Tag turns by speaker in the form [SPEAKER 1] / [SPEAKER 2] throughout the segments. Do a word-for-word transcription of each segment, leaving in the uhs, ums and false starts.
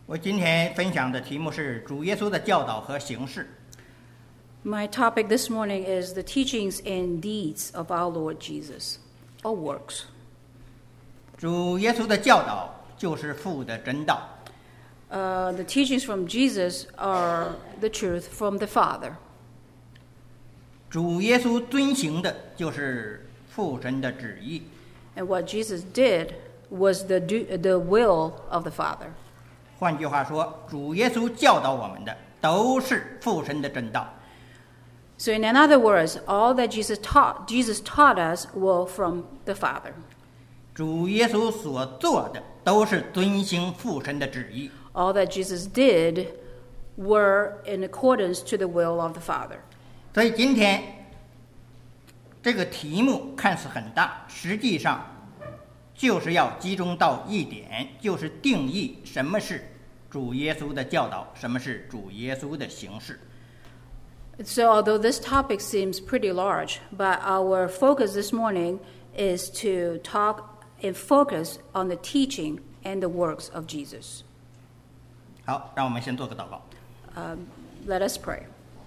[SPEAKER 1] 我今天分享的题目是主耶稣的教导和行事。
[SPEAKER 2] My topic this morning is the teachings and deeds of our Lord Jesus, or works.
[SPEAKER 1] 主耶稣的教导就是父的真道。
[SPEAKER 2] Uh, the teachings from Jesus are the truth from the Father.
[SPEAKER 1] 主耶稣遵行的就是父神的旨意。
[SPEAKER 2] And what Jesus did was the, do, the will of the Father.
[SPEAKER 1] 换句话说，主耶稣教导我们的都是父神的真道。
[SPEAKER 2] So in other words, all that Jesus taught, Jesus taught us were from the Father.
[SPEAKER 1] 主耶稣所做的都是遵行父神的旨意。
[SPEAKER 2] All that Jesus did were in accordance to the will of the Father.
[SPEAKER 1] 所以今天这个题目看似很大，实际上就是要集中到一点，就是定义什么是主耶稣的教导，什么是主耶稣的行事。
[SPEAKER 2] So although this topic seems pretty large, but our focus this morning is to talk and focus on the teaching and the works of Jesus.
[SPEAKER 1] 好，让我们先做个祷告。
[SPEAKER 2] Um, let us pray.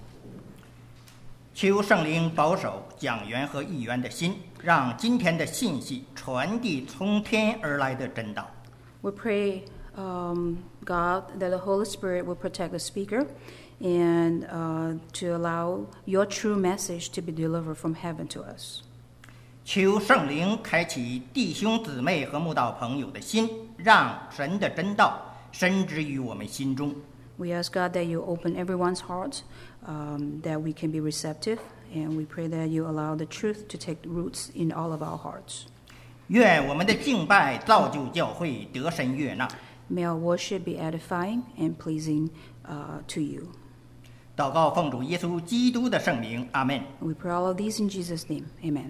[SPEAKER 1] 求圣灵保守讲员和议员的心，让今天的信息传递从天而来的真道。
[SPEAKER 2] We pray, um, God, that the Holy Spirit will protect the speaker and uh, to allow your true message to be delivered from heaven to us.
[SPEAKER 1] 求圣灵开启弟兄姊妹和慕道朋友的心，让神的真道深植于我们心中。
[SPEAKER 2] We ask God that you open everyone's heart, um, that we can be receptive, and we pray that you allow the truth to take roots in all of our hearts.
[SPEAKER 1] 愿我们的敬拜造就教会得神悦纳。
[SPEAKER 2] May our worship be edifying and pleasing uh, to you.
[SPEAKER 1] 祷告奉主耶稣基督的圣名，阿门。
[SPEAKER 2] We pray all of these in Jesus' name. Amen.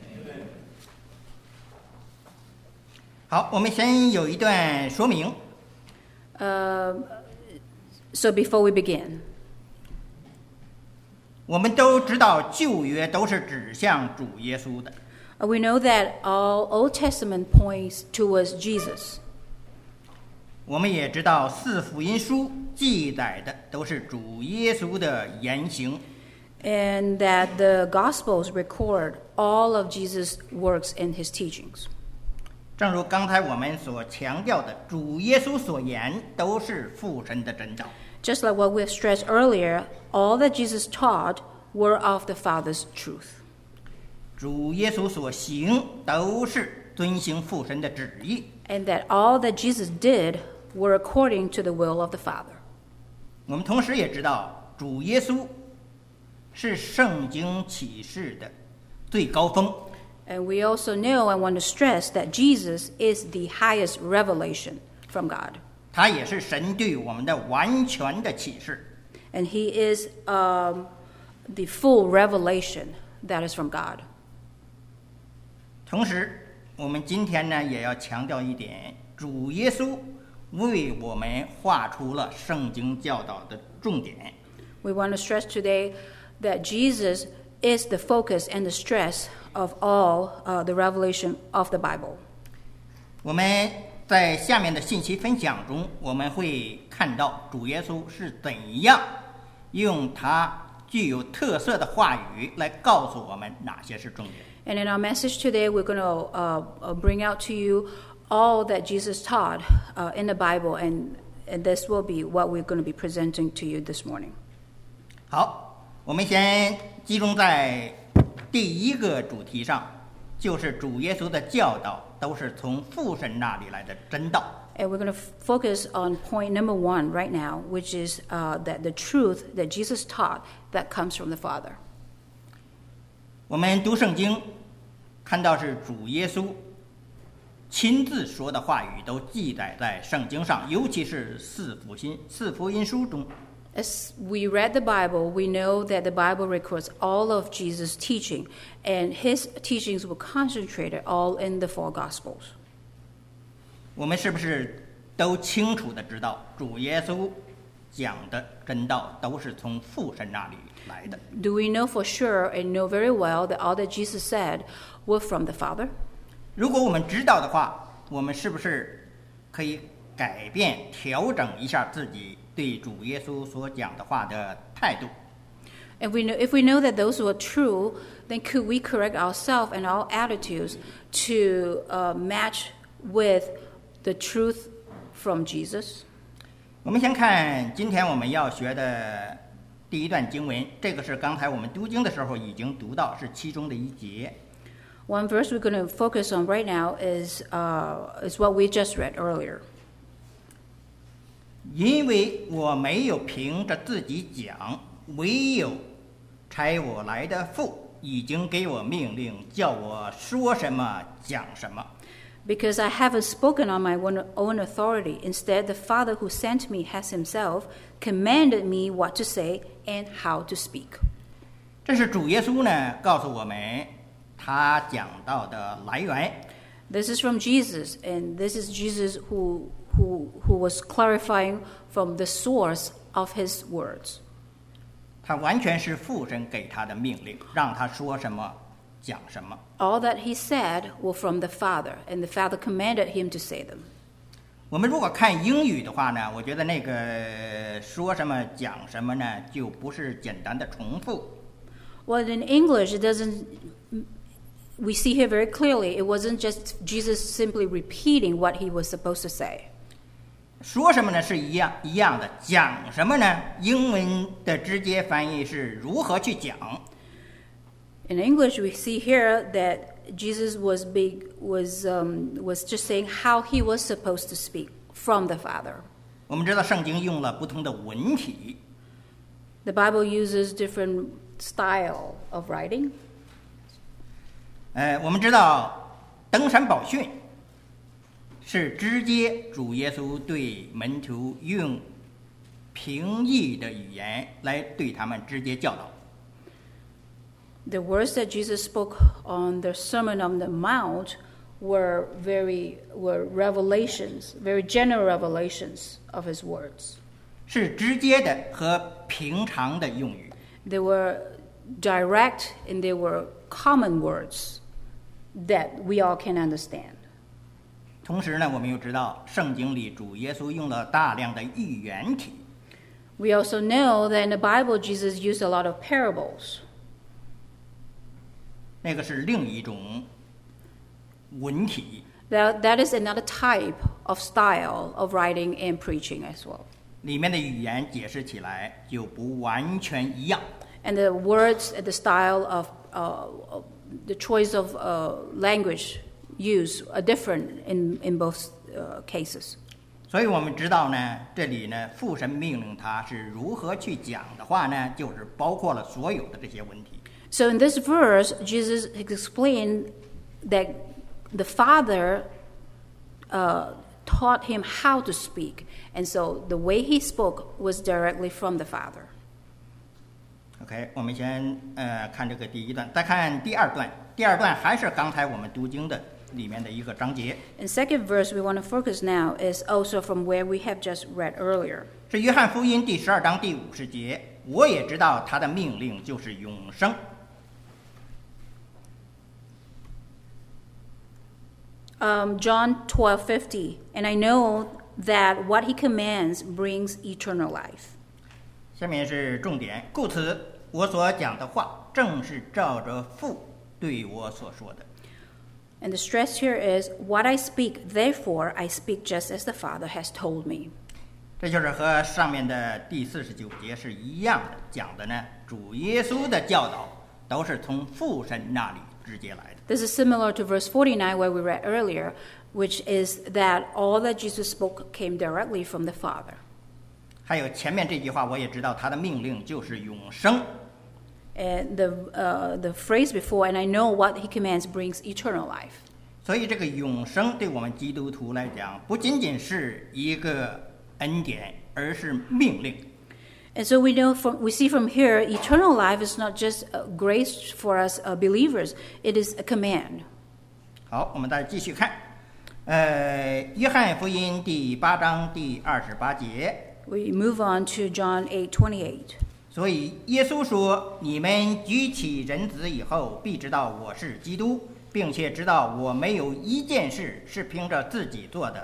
[SPEAKER 1] 好，我们先有一段说明。
[SPEAKER 2] Uh, so before we begin,
[SPEAKER 1] 我们都知道旧约都是指向主耶稣的，
[SPEAKER 2] uh, we know that all Old Testament points towards Jesus.
[SPEAKER 1] 我们也知道四福音书记载的都是主耶稣的言行。
[SPEAKER 2] And that the Gospels record all of Jesus' works and his teachings.
[SPEAKER 1] 正如刚才我们所强调的，主耶稣所言都是父神的真道。
[SPEAKER 2] Just like what we have stressed earlier, all that Jesus taught were of the Father's truth.
[SPEAKER 1] 主耶稣所行都是遵行父神的旨意。
[SPEAKER 2] And that all that Jesus did were according to the will of the Father.
[SPEAKER 1] 我们同时也知道，主耶稣是圣经启示的最高峰。
[SPEAKER 2] And we also know and want to stress that Jesus is the highest revelation from God.
[SPEAKER 1] 他也是神对我们的完全的启示。
[SPEAKER 2] And he is um, the full revelation that is from God.
[SPEAKER 1] 同时，我们今天呢也要强调一点，主耶稣为我们画出了圣经教导的重点。
[SPEAKER 2] We want to stress today that Jesus is the focus and the stress of all uh, the revelation of the Bible.
[SPEAKER 1] 我们在下面的信息分享中，我们会看到主耶稣是怎样用他具有特色的话语来告诉我们哪些是重点。
[SPEAKER 2] And in our message today, we're going to uh, uh, bring out to you all that Jesus taught uh, in the Bible, and, and this will be what we're going to be presenting to you this morning.
[SPEAKER 1] 好，我们先集中在第一个主题上，就是主耶稣的教导都是从父神那里来的真道。
[SPEAKER 2] And we're going to f- focus on point number one right now, which is uh, that the truth that Jesus taught that comes from the Father.
[SPEAKER 1] 我们读圣经，看到是主耶稣亲自说的话语都记载在圣经上，尤其是四福音四福音书中。
[SPEAKER 2] As we read the Bible, we know that the Bible records all of Jesus' teaching, and his teachings were concentrated all in the four Gospels.
[SPEAKER 1] 我们是不是都清楚的知道，主耶稣讲的真道都是从父神那里来的？
[SPEAKER 2] Do we know for sure and know very well that all that Jesus said were from the Father?
[SPEAKER 1] 如果我们知道的话，我们是不是可以改变、调整一下自己对主耶稣所讲的话的态度。
[SPEAKER 2] And we know, if we know that those were true, then could we correct ourselves and our attitudes to uh, match with the truth from Jesus?
[SPEAKER 1] 我们先看今天我们要学的第一段经文，这个是刚才我们读经的时候已经读到，是其中的一节。
[SPEAKER 2] One verse we're going to focus on right now is uh, is what we just read earlier.
[SPEAKER 1] 因为我没有凭着自己讲，唯有差我来的父已经给我命令，叫我说什么讲什么。
[SPEAKER 2] Because I haven't spoken on my own authority. Instead, the Father who sent me has himself commanded me what to say and how to speak.
[SPEAKER 1] 这是主耶稣呢告诉我们他讲道的来源。
[SPEAKER 2] This is from Jesus, and this is Jesus who who who was clarifying from the source of his words.
[SPEAKER 1] 他完全是父神给他的命令，让他说什么讲什么。
[SPEAKER 2] All that he said were from the Father, and the Father commanded him to say them.
[SPEAKER 1] 我们如果看英语的话呢，我觉得那个说什么讲什么呢，就不是简单的重复。
[SPEAKER 2] Well, in English, it doesn't. We see here very clearly, it wasn't just Jesus simply repeating what he was supposed to say.
[SPEAKER 1] 说什么呢是一样一样的，讲什么呢？英文的直接翻译是如何去讲。
[SPEAKER 2] In English, we see here that Jesus was big was um, was just saying how he was supposed to speak from the Father.
[SPEAKER 1] 我们知道圣经用了不同的文体。
[SPEAKER 2] The Bible uses different style of writing.
[SPEAKER 1] 呃，我们知道登山宝训是直接主耶稣对门徒用平易的语言来对他们直接教导。
[SPEAKER 2] The words that Jesus spoke on the Sermon on the Mount were very were revelations, very general revelations of his words.
[SPEAKER 1] 是直接的和平常的用语。
[SPEAKER 2] They were direct and they were common words that we all can understand.
[SPEAKER 1] 同时呢，我们又知道圣经里主耶稣用了大量的寓言体。
[SPEAKER 2] We also know that in the Bible, Jesus used a lot of parables.
[SPEAKER 1] 那个是另一种文体。
[SPEAKER 2] That, that is another type of style of writing and preaching as well.
[SPEAKER 1] 里面的语言解释起来就不完全一样。
[SPEAKER 2] And the words, the style of, uh, of the choice of uh, language used are different in, in both uh, cases.
[SPEAKER 1] 所以我们知道呢，这里呢，父神命令他是如何去讲的话呢，就是包括了所有的这些问题。
[SPEAKER 2] So in this verse, Jesus explained that the Father uh, taught him how to speak. And so the way he spoke was directly from the Father.
[SPEAKER 1] OK， 我们先呃看这个第一段，再看第二段。第二段还是刚才我们读经的里面的一个章节。
[SPEAKER 2] In second verse, we want to focus now is also from where we have just read earlier.
[SPEAKER 1] 是约翰福音第十二章第五十节。我也知道他的命令就是永生。
[SPEAKER 2] Um, John twelve fifty, and I know that what he commands brings eternal life.
[SPEAKER 1] 下面是重点，故此我所讲的话正是照着父对我所说的。
[SPEAKER 2] And the stress here is, what I speak, therefore I speak just as the Father has told me.
[SPEAKER 1] 这就是和上面的第四十九节是一样的，讲的呢，主耶稣的教导都是从父神那里直接来的。
[SPEAKER 2] This is similar to verse forty-nine where we read earlier, which is that all that Jesus spoke came directly from the Father.
[SPEAKER 1] 还有前面这句话，我也知道他的命令就是永生。
[SPEAKER 2] And the, uh, the phrase before, and I know what he commands brings eternal life.
[SPEAKER 1] 所以这个永生对我们基督徒来讲，不仅仅是一个恩典，而是命令。
[SPEAKER 2] And so we know from, we see from here, eternal life is not just a grace for us uh, believers, it is a command.
[SPEAKER 1] 好，我们再继续看，呃，约翰福音第八章第二十八节。
[SPEAKER 2] We move on to John eight twenty-eight.
[SPEAKER 1] 所以耶稣说：“你们举起人子以后，必知道我是基督，并且知道我没有一件事是凭着自己做的，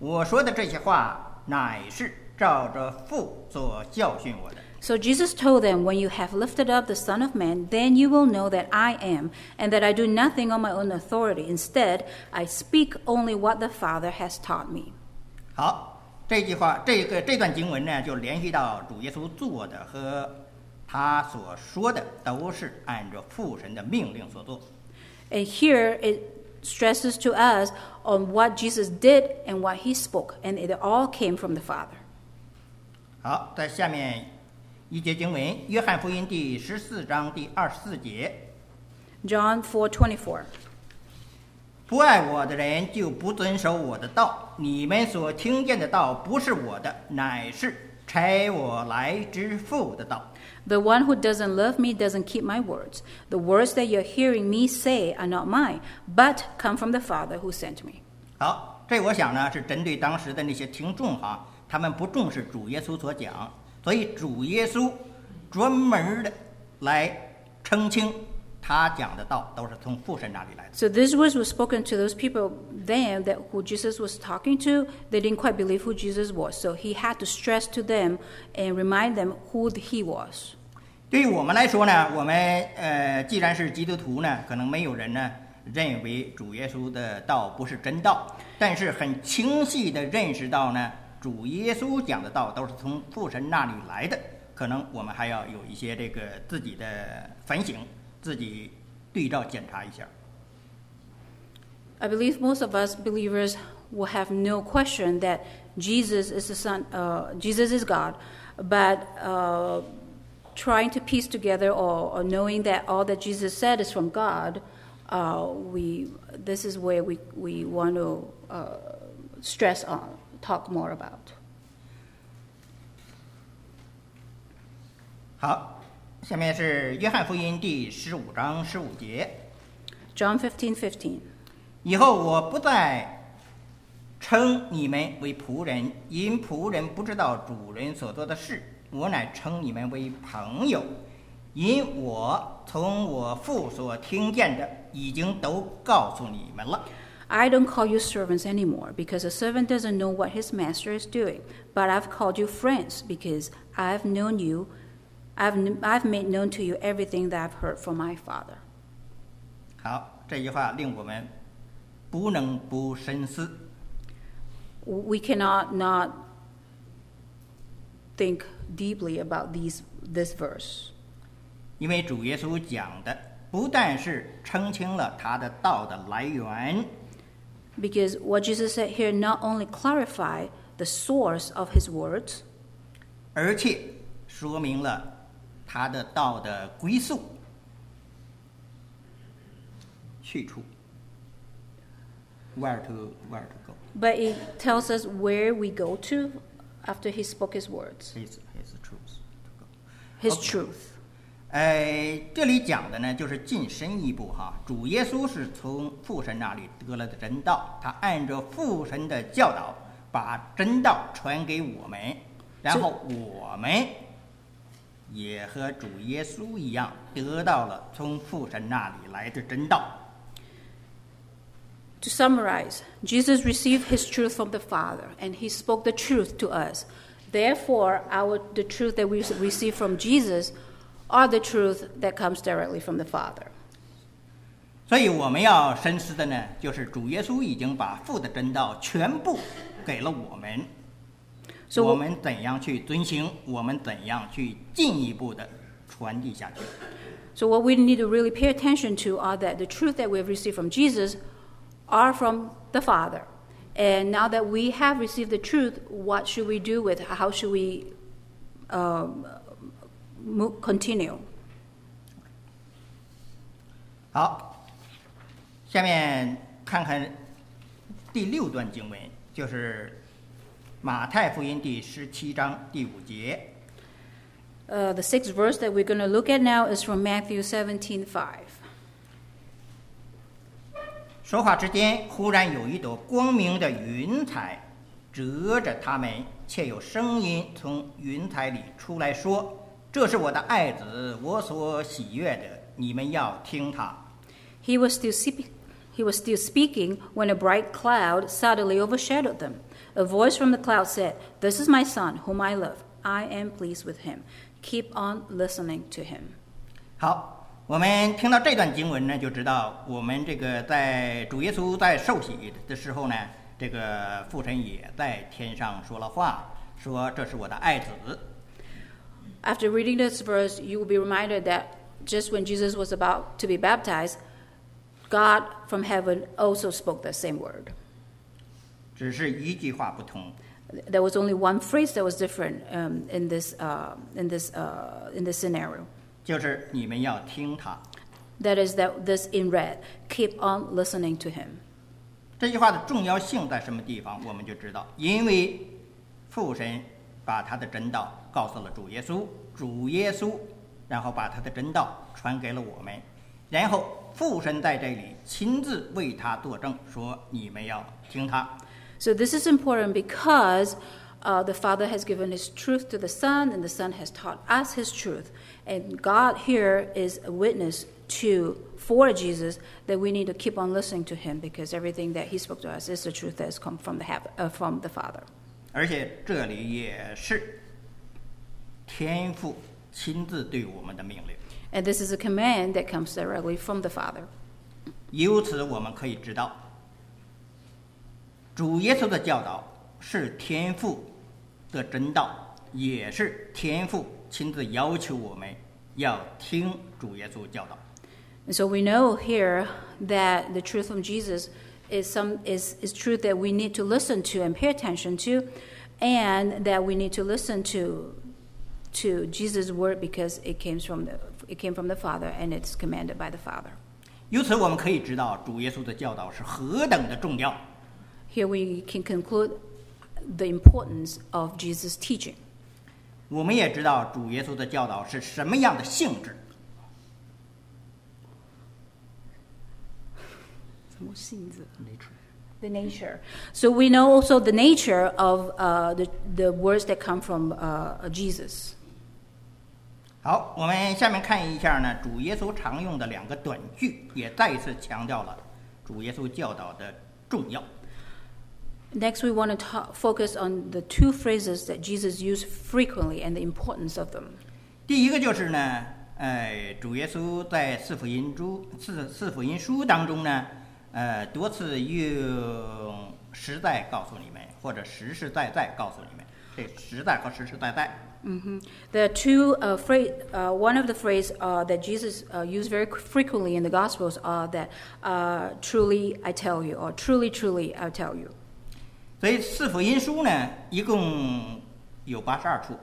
[SPEAKER 1] 我说的这些话乃是照着父所教训我的。
[SPEAKER 2] So Jesus told them, When you have lifted up the Son of Man, then you will know that I am, and that I do nothing on my own authority. Instead, I speak only what the Father has taught me.
[SPEAKER 1] 好，这句话，这个这段经文呢，就联系到主耶稣做的和他所说的都是按照父神的命令所做。
[SPEAKER 2] And here it stresses to us on what Jesus did and what he spoke, and it all came from the Father.
[SPEAKER 1] 好，在下面一节经文，约翰福音第十四章第二十四节。
[SPEAKER 2] John four twenty-four.
[SPEAKER 1] 不爱我的人就不遵守我的道，你们所听见的道不是我的，乃是差我来之父的道。
[SPEAKER 2] The one who doesn't love me doesn't keep my words. The words that you're hearing me say are not mine, but come from the Father who sent me.
[SPEAKER 1] 好，这我想呢是针对当时的那些听众哈，他们不重视主耶稣所讲，所以主耶稣专门的来澄清他讲的道都是从父神那里来的。
[SPEAKER 2] So these words were spoken to those people then that who Jesus was talking to. They didn't quite believe who Jesus was. So he had to stress to them and remind them who he was.
[SPEAKER 1] 对于我们来说呢，我们呃既然是基督徒呢，可能没有人呢认为主耶稣的道不是真道，但是很清晰地认识到呢，主耶稣讲的道都是从父神那里来的。可能我们还要有一些这个自己的反省，自己对照检查一下。
[SPEAKER 2] I believe most of us believers will have no question that Jesus is the Son. Uh, Jesus is God, but uh, trying to piece together or, or knowing that all that Jesus said is from God, uh, we this is where we we want to uh, stress on, talk more about.
[SPEAKER 1] 好，下面是约翰福音第十五章十五节。
[SPEAKER 2] John fifteen fifteen.
[SPEAKER 1] 以后我不再称你们为仆人，因仆人不知道主人所做的事。我乃称你们为朋友，因我从我父所听见的已经都告诉你们了。
[SPEAKER 2] I don't call you servants anymore, because a servant doesn't know what his master is doing. But I've called you friends, because I've known you, I've, I've made known to you everything that I've heard from my Father.
[SPEAKER 1] 好，这句话令我们不能不深思。
[SPEAKER 2] We cannot not think deeply about these, this verse.
[SPEAKER 1] 因为主耶稣讲的不但是澄清了他的道的来源，
[SPEAKER 2] Because what Jesus said here not only clarify the source of his words,
[SPEAKER 1] 而且说明了他的道的归宿、去处。Where to where to go?
[SPEAKER 2] but it tells us where we go to after he spoke his words,
[SPEAKER 1] His his truth to go.
[SPEAKER 2] his
[SPEAKER 1] Okay.
[SPEAKER 2] truth.
[SPEAKER 1] 呃，这里讲的呢，就是进深一步哈。主耶稣是从父神那里得了的真道，他按照父神的教导，把真道传给我们，然后我们也和主耶稣一样，得到了从父神那里来的真道。
[SPEAKER 2] To summarize, Jesus received his truth from the Father, and he spoke the truth to us. Therefore, our the truth that we receive from Jesus are the truth that comes directly from the Father.
[SPEAKER 1] 所以我们要深思的呢，就是主耶稣已经把父的真道全部给了我们，
[SPEAKER 2] So
[SPEAKER 1] 我们怎样去遵行，我们怎样去进一步的传递下去。
[SPEAKER 2] So what we need to really pay attention to are that the truth that we have received from Jesus are from the Father. And now that we have received the truth, what should we do with it? How should we um, mo- continue?
[SPEAKER 1] 好，下面看看第六段经文，就是马太福音第十七章第五节。
[SPEAKER 2] Uh, the sixth verse that we're going to look at now is from Matthew seventeen five.
[SPEAKER 1] 说话之间，忽然有一朵光明的云彩遮着他们，且有声音从云彩里出来说：“这是我的爱子，我所喜悦的，你们要听他。”
[SPEAKER 2] He was still speak- he was still speaking when a bright cloud suddenly overshadowed them. A voice from the cloud said, "This is my son, whom I love. I am pleased with him. Keep on listening to him."
[SPEAKER 1] 好，我们听到这段经文呢，就知道我们这个在主耶稣在受洗的时候呢，这个父神也在天上说了话，说这是我的爱子。
[SPEAKER 2] After reading this verse, you will be reminded that just when Jesus was about to be baptized, God from heaven also spoke the same word.
[SPEAKER 1] 只是一句话不同。
[SPEAKER 2] There was only one phrase that was different um, in this uh, in this uh, in this scenario.
[SPEAKER 1] 就是你们要听他。
[SPEAKER 2] That is that this in red. Keep on listening to him.
[SPEAKER 1] 这句话的重要性在什么地方，我们就知道，因为父神把他的真道告诉了主耶稣，主耶稣然后把他的真道传给了我们，然后父神在这里亲自为他作证，说你们要听他。
[SPEAKER 2] So this is important because uh, the Father has given His truth to the Son, and the Son has taught us His truth. And God here is a witness to for Jesus that we need to keep on listening to Him because everything that He spoke to us is the truth that has come from the uh, from the Father.
[SPEAKER 1] 而且这里也是天父亲自对我们的命令。
[SPEAKER 2] And this is a command that comes directly from the Father.
[SPEAKER 1] 由此我们可以知道，主耶稣的教导是天父的真道，也是天父亲自要求我们要听主耶稣教导。
[SPEAKER 2] And so we know here that the truth from Jesus is some is, is truth that we need to listen to and pay attention to, and that we need to listen to to Jesus' word because it came from the it came from the Father and it's commanded by the Father.
[SPEAKER 1] 由此我们可以知道主耶稣的教导是何等的重要。
[SPEAKER 2] Here we can conclude the importance of Jesus' teaching.
[SPEAKER 1] 我们也知道主耶稣的教导是什么样的性质。
[SPEAKER 2] 什么性质？
[SPEAKER 1] Nature.
[SPEAKER 2] The nature. So we know also the nature of uh, the the words that come from uh, Jesus.
[SPEAKER 1] 好，我们下面看一下呢，主耶稣常用的两个短句，也再一次强调了主耶稣教导的重要。
[SPEAKER 2] Next, we want to talk, focus on the two phrases that Jesus used frequently and the importance of them.
[SPEAKER 1] 第一个就是呢，呃，主耶稣在四福音书四四福音书当中呢，呃，多次用实在告诉你们，或者实实在在告诉你们。这实在和实实在在。
[SPEAKER 2] Mm-hmm. There are two uh, phrase. Uh, one of the phrases uh, that Jesus uh, used very frequently in the Gospels are that uh, "Truly I tell you" or "Truly, truly I tell you."
[SPEAKER 1] 所以四福音书呢，一共有八十二处。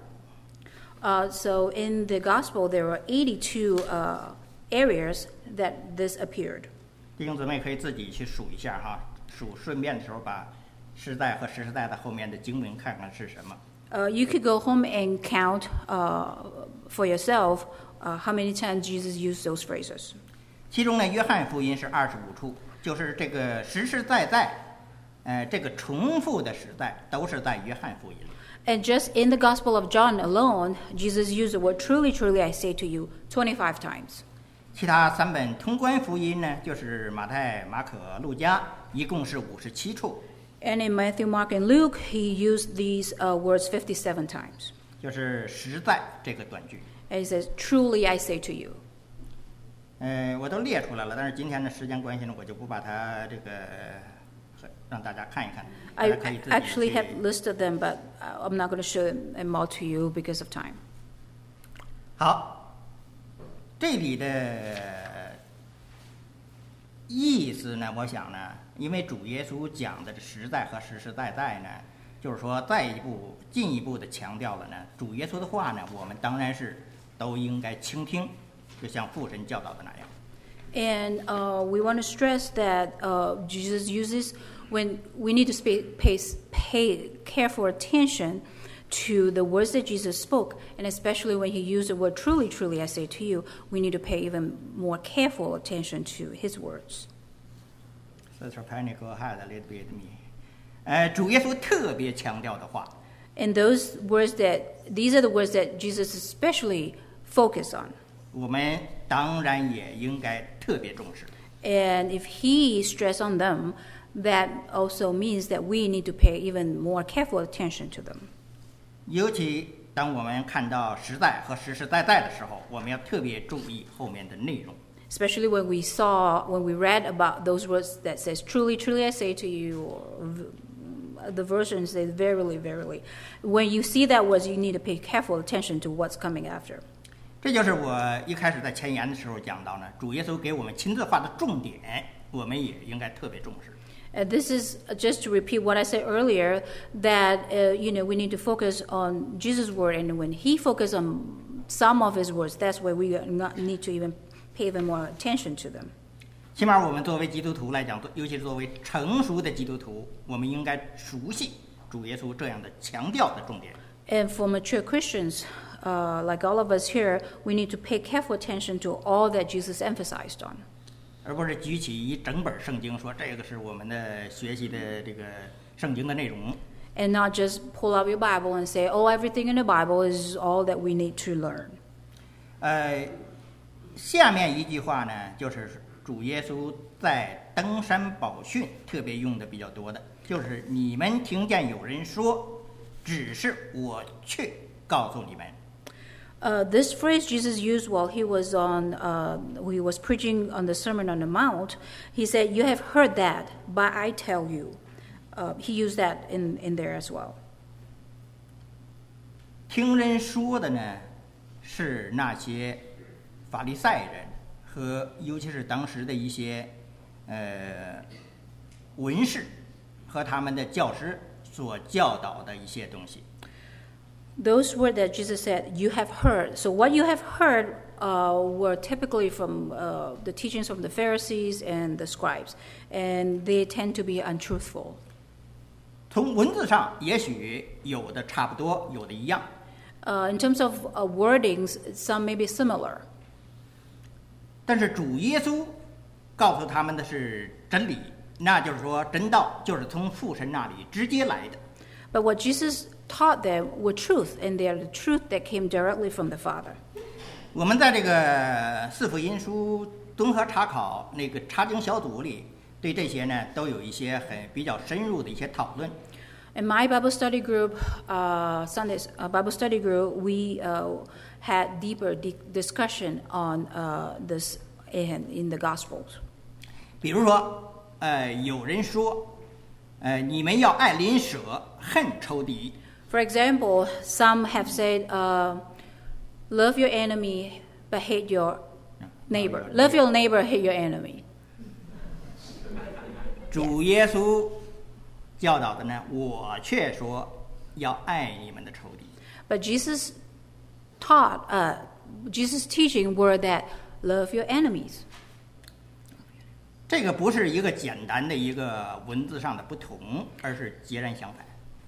[SPEAKER 2] Uh, so in the Gospel, there are eighty-two uh, areas that this appeared.
[SPEAKER 1] 弟兄姊妹可以自己去数一下哈，数顺便的时候把实在和实实在在后面的经文看看是什么。
[SPEAKER 2] Uh, you could go home and count uh, for yourself uh, how many times Jesus used those phrases.
[SPEAKER 1] 其中呢，约翰福音是二十五处，就是这个实实在在，呃，这个重复的实在都是在约翰福音里。
[SPEAKER 2] And just in the Gospel of John alone, Jesus used the word "Truly, truly, I say to you" twenty-five times.
[SPEAKER 1] 其他三本通关福音呢，就是马太、马可、路加，一共是五十七处。
[SPEAKER 2] And in Matthew, Mark, and Luke, he used these uh, words fifty-seven times.
[SPEAKER 1] 就是实在这个短句。
[SPEAKER 2] And he says, "Truly, I say to you."
[SPEAKER 1] 呃，我都列出来了，但是今天的时间关系呢，我就不把它这个让大家看一看。
[SPEAKER 2] I
[SPEAKER 1] 大家可以自己
[SPEAKER 2] actually
[SPEAKER 1] 去
[SPEAKER 2] have listed them, but I'm not going to show them all to you because of time.
[SPEAKER 1] 好，这里的意思呢，我想呢，因为主耶稣讲的实在和实实在在呢，就是说再一步进一步的强调了呢，主耶稣的话呢，我们当然是都应该倾听，就像父神教导的那样。
[SPEAKER 2] And uh, we want to stress that uh, Jesus uses when we need to pay, pay, pay careful attention to the words that Jesus spoke, and especially when he used the word "truly, truly, I say to you," we need to pay even more careful attention to his words.
[SPEAKER 1] Sister Panico had a little bit me. 呃，主耶稣特别强调的话。
[SPEAKER 2] And those words that these are the words that Jesus especially focused on.
[SPEAKER 1] 我们当然也应该特别重视。
[SPEAKER 2] And if he stressed on them, that also means that we need to pay even more careful attention to them.
[SPEAKER 1] 尤其当我们看到实在和实实在在的时候，我们要特别注意后面的内容。
[SPEAKER 2] Especially when we saw, when we read about those words that says, "Truly, truly, I say to you," or the version says, "Verily, verily." When you see that words, you need to pay careful attention to what's coming after.
[SPEAKER 1] 这就是我一开始在前言的时候讲到呢，主耶稣给我们亲自化的重点，我们也应该特别重视。
[SPEAKER 2] Uh, this is just to repeat what I said earlier, that uh, you know we need to focus on Jesus' word, and when He focused on some of His words, that's where we not need to even pay even more attention to them.
[SPEAKER 1] 起码我们作为基督徒来讲，尤其是作为成熟的基督徒，我们应该熟悉主耶稣这样的强调的重点。
[SPEAKER 2] And for mature Christians, uh, like all of us here, we need to pay careful attention to all that Jesus emphasized on.
[SPEAKER 1] 而不是举起一整本圣经说这个是我们的学习的这个圣经的内容。
[SPEAKER 2] And not just pull out your Bible and say, "Oh, everything in the Bible is all that we need to learn."
[SPEAKER 1] 呃，下面一句话呢，就是主耶稣在登山宝训特别用的比较多的，就是你们听见有人说，只是我却告诉你们。
[SPEAKER 2] Uh, this phrase Jesus used while he was on, uh, he was preaching on the Sermon on the Mount. He said, "You have heard that, but I tell you." Uh, he used that in, in there as well.
[SPEAKER 1] 听人说的呢，是那些法利赛人和尤其是当时的一些呃文士和他们的教师所教导的一些东西。
[SPEAKER 2] Those words that Jesus said, "You have heard." So what you have heard uh, were typically from uh, the teachings from the Pharisees and the scribes, and they tend to be untruthful.
[SPEAKER 1] 从文字上，也许有的差不多，有的一样。
[SPEAKER 2] Uh, in terms of uh, wordings, some may be similar.
[SPEAKER 1] 但是主耶稣告诉他们的是真理，那就是说真道就是从父神那里直接来的。
[SPEAKER 2] But what Jesus taught them were truth, and they are the truth that came directly from the Father.
[SPEAKER 1] 我们在这个四福音书综合查考那个查经小组里，对这些呢都有一些很比较深入的一些讨论。
[SPEAKER 2] In my Bible study group, uh, Sundays uh, Bible study group, we uh, had deeper di- discussion on uh, this in, in the Gospels.
[SPEAKER 1] 比如说，呃，有人说，呃，你们要爱邻舍，恨仇敌。
[SPEAKER 2] For example, some have said, uh, "Love your enemy, but hate your neighbor. Love your neighbor, hate your enemy."
[SPEAKER 1] 主耶稣教导的呢，我却说要爱你们的仇敌。
[SPEAKER 2] But Jesus taught, uh, Jesus' teaching were that love your enemies.
[SPEAKER 1] 这个不是一个简单的一个文字上的不同，而是截然相反。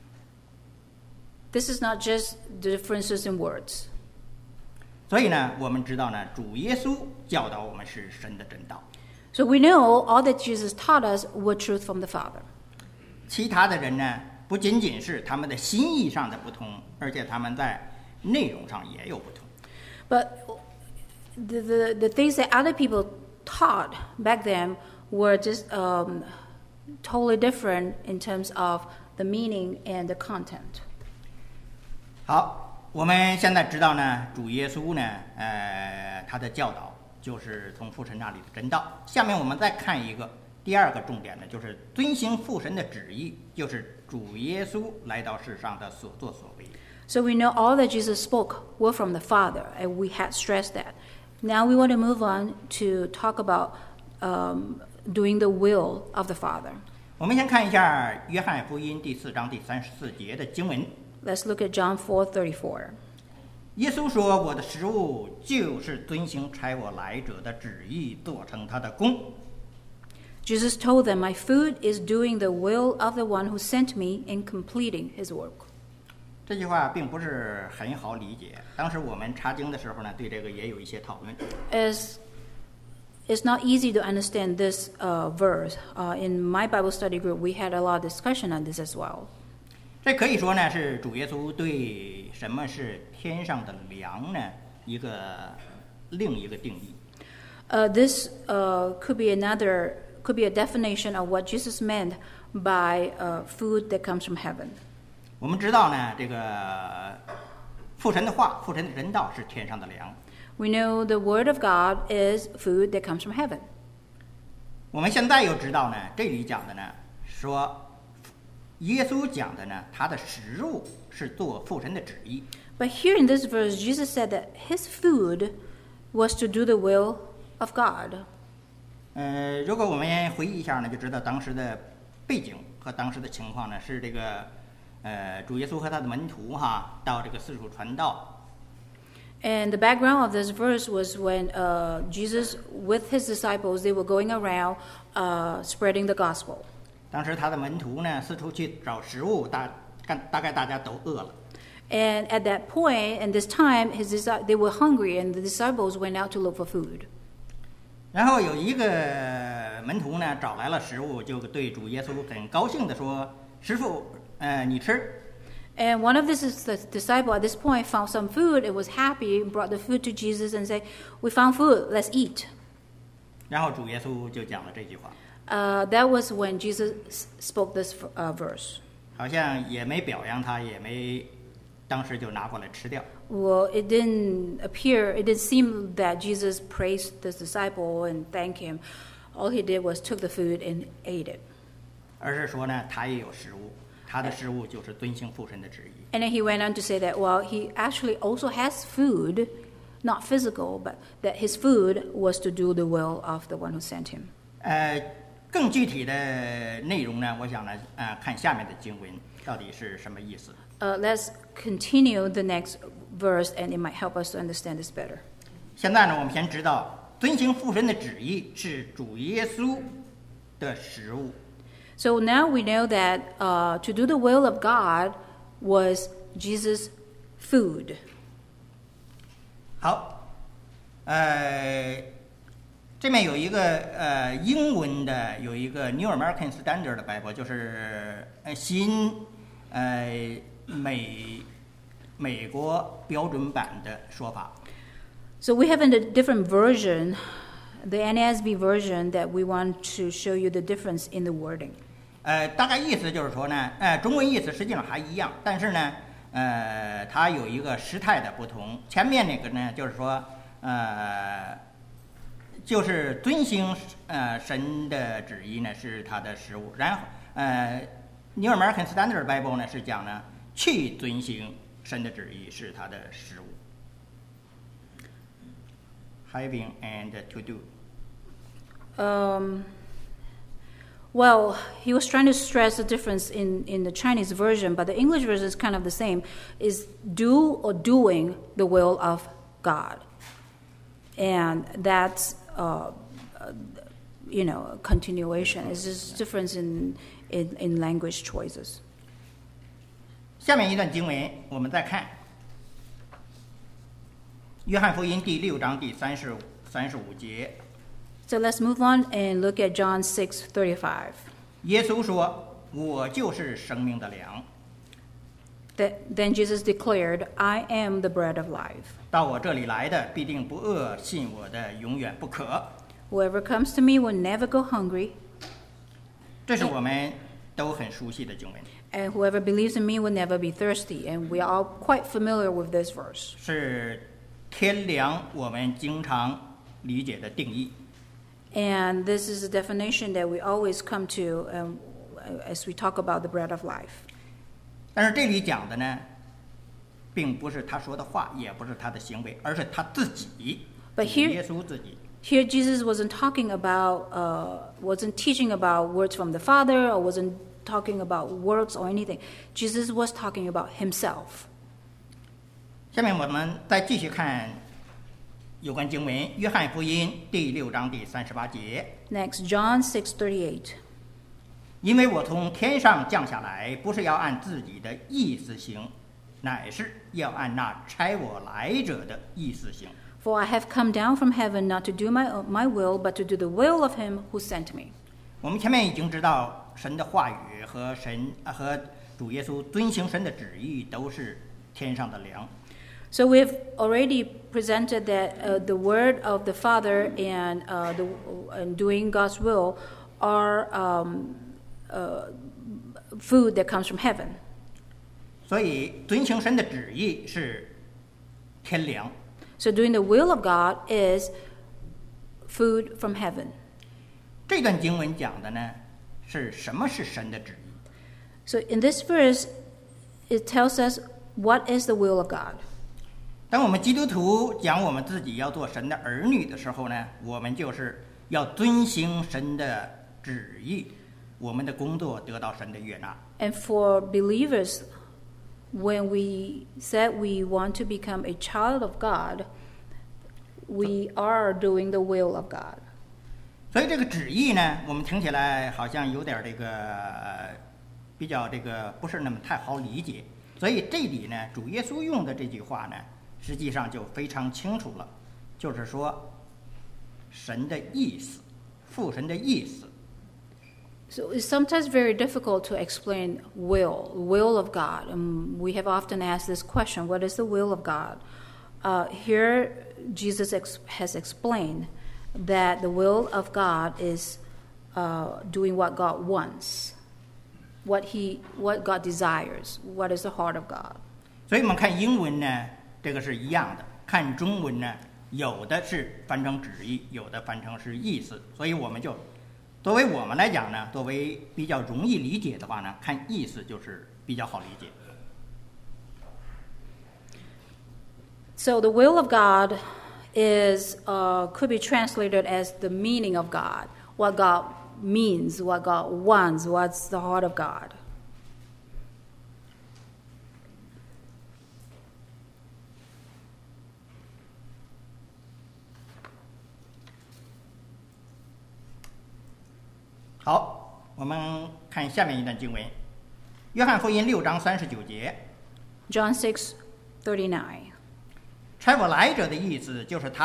[SPEAKER 2] This is not just the differences in words.
[SPEAKER 1] 所以呢，我们知道呢，主耶稣教导我们是神的真道。
[SPEAKER 2] So we know all that Jesus taught us were truth from the Father.
[SPEAKER 1] 其他的人呢，不仅仅是他们的心意上的不同，而且他们在内容上也有不同。
[SPEAKER 2] But the, the, the things that other people taught back then were just um, totally different in terms of the meaning and the content.
[SPEAKER 1] 好，我们现在知道呢，主耶稣呢，呃，他的教导就是从父神那里的真道。下面我们再看一个第二个重点呢，就是遵行父神的旨意，就是主耶稣来到世上的所作所为。
[SPEAKER 2] So we know all that Jesus spoke were from the Father, and we had stressed that. Now we want to move on to talk about um, doing the will of the Father.
[SPEAKER 1] 我们先看一下约翰福音第四章第三十四节的经文。
[SPEAKER 2] Let's look at John four thirty-four.
[SPEAKER 1] 耶稣说：“我的食物就是遵行差我来者的旨意，做成他的功。”
[SPEAKER 2] Jesus told them, "My food is doing the will of the one who sent me and completing his work."
[SPEAKER 1] 这句话并不是很好理解。当时我们查经的时候呢，对这个也有一些讨论。
[SPEAKER 2] As it's not easy to understand this uh, verse. Uh, in my Bible study group, we had a lot of discussion on this as well.
[SPEAKER 1] 这可以说呢，是主耶稣对什么是天上的粮呢一个另一个定义。
[SPEAKER 2] Uh, this uh, could be another could be a definition of what Jesus meant by uh, food that comes from heaven.
[SPEAKER 1] 我们知道呢，这个父神的话，父神的人道是天上的粮。
[SPEAKER 2] We know the Word of God is food that comes from heaven.
[SPEAKER 1] 我们现在又知道呢，这里讲的呢，说耶稣讲的呢，他的食物是做父神的旨意。
[SPEAKER 2] But here in this verse, Jesus said that his food was to do the will of God.
[SPEAKER 1] 呃，如果我们回忆一下呢，就知道当时的背景和当时的情况呢，是这个呃主耶稣和他的门徒哈，到这个四处传道。
[SPEAKER 2] And the background of this verse was when uh, Jesus, with his disciples, they were going around uh, spreading the gospel.
[SPEAKER 1] 当时他的门徒呢，四处去找食物，大大概大家都饿了。
[SPEAKER 2] And at that point, and this time, his they were hungry, and the disciples went out to look for food.
[SPEAKER 1] 然后有一个门徒呢，找来了食物，就对主耶稣很高兴地说：“师傅，呃，你吃。”
[SPEAKER 2] And one of this the disciple at this point found some food and was happy, brought the food to Jesus and said, "We found food. Let's eat."
[SPEAKER 1] 然后主耶稣就讲了这句话。
[SPEAKER 2] Uh, that was when Jesus spoke this uh, verse.
[SPEAKER 1] 好像也没表扬他，也没当时就拿过来吃掉。
[SPEAKER 2] Well, it didn't appear, it didn't seem that Jesus praised this disciple and thanked him. All he did was took the food and ate it.
[SPEAKER 1] 而是说呢，他也有食物。他的食物就是遵行父神的旨意。
[SPEAKER 2] And then he went on to say that, well, he actually also has food, not physical, but that his food was to do the will of the one who sent him.
[SPEAKER 1] 呃，更具体的内容呢，我想呢，呃，看下面的经文到底是什么意思。
[SPEAKER 2] Uh, let's continue the next verse, and it might help us to understand this better.
[SPEAKER 1] 现在呢，我们先知道遵行父神的旨意是主耶稣的食物。
[SPEAKER 2] So now we know that uh, to do the will of God was Jesus' food.
[SPEAKER 1] 好，呃，这面有一个呃英文的，有一个 New American Standard 的 Bible， 就是呃新呃美美国标准版的说法。
[SPEAKER 2] So we have a different version, the N A S B version, that we want to show you the difference in the wording.
[SPEAKER 1] 呃，大概意思就是说呢，呃，中文意思实际上还一样，但是呢，呃，它有一个时态的不同。前面那个呢，就是说，呃，就是遵行呃神的旨意呢是他的食物，然后呃，New American Standard Bible 呢是讲呢去遵行神的旨意是他的食物。Having and to do.
[SPEAKER 2] Um, well, he was trying to stress the difference in, in the Chinese version, but the English version is kind of the same, is do or doing the will of God. And that's, uh, uh, you know, a continuation. It's just difference in, in, in language choices.
[SPEAKER 1] 下面一段经文，我们再看约翰福音第六章第三十三十五节。
[SPEAKER 2] So let's move on and look at John six thirty-five.
[SPEAKER 1] 耶稣说：“我就是生命的粮。”
[SPEAKER 2] Then Jesus declared, "I am the bread of life.
[SPEAKER 1] 到我这里来的必定不饿，信我的永远不渴。
[SPEAKER 2] Whoever comes to me will never go hungry,
[SPEAKER 1] 这是我们都很熟悉的经文，
[SPEAKER 2] and whoever believes in me will never be thirsty." And we are all quite familiar with this verse.
[SPEAKER 1] 是天粮我们经常理解的定义。
[SPEAKER 2] And this is a definition that we always come to um, as we talk about the bread of life.
[SPEAKER 1] 但是这里讲的呢，并不是他说的话，也不是他的行为，而是他自己，
[SPEAKER 2] But here-
[SPEAKER 1] 耶稣自己。
[SPEAKER 2] Here, Jesus wasn't talking about, uh, wasn't teaching about words from the Father, or wasn't talking about works or anything. Jesus was talking about himself.
[SPEAKER 1] 下面我们再继续看有关经文，约翰福音第六章第三十八节。
[SPEAKER 2] Next, John six thirty-eight.
[SPEAKER 1] 因为我从天上降下来，不是要按自己的意思行，乃是要按那差我来者的意思行。
[SPEAKER 2] For I have come down from heaven not to do my, my will, but to do the will of him who sent me.
[SPEAKER 1] 我们前面已经知道，神的话语和神和主耶稣遵行神的旨意都是天上的粮。
[SPEAKER 2] So we've already presented that uh, the word of the Father and, uh, the, and doing God's will are um, uh, food that comes from heaven.
[SPEAKER 1] 所以遵行神的旨意是天粮。
[SPEAKER 2] So doing the will of God is food from heaven.
[SPEAKER 1] 这段经文讲的呢，是什么是神的旨意？
[SPEAKER 2] So in this verse, it tells us what is the will of God.
[SPEAKER 1] 当我们基督徒讲我们自己要做神的儿女的时候呢，我们就是要遵行神的旨意，我们的工作得到神的悦纳。
[SPEAKER 2] And for believers, when we said we want to become a child of God, we are doing the will of God.
[SPEAKER 1] 所以这个旨意呢，我们听起来好像有点这个、呃、比较这个不是那么太好理解。所以这里呢，主耶稣用的这句话呢，实际上就非常清楚了，就是说神的意思，父神的意思。
[SPEAKER 2] So it's sometimes very difficult to explain will, will of God. Um, we have often asked this question, what is the will of God? Uh, here, Jesus ex- has explained that the will of God is uh, doing what God wants, what he, what God desires, what is the heart of God.
[SPEAKER 1] 所以我们看英文呢，这个是一样的；看中文呢，有的是翻成旨意，有的翻成是意思。所以我们就，作为我们来讲呢，作为比较容易理解的话呢，看意思就是比较好理解。
[SPEAKER 2] So the will of God is uh, could be translated as the meaning of God, what God means, what God wants, what's the heart of God.
[SPEAKER 1] 好，我们看下面一段经文，《约翰福音》六章三十九节。
[SPEAKER 2] John six thirty-nine.
[SPEAKER 1] 差我来者的意思就是他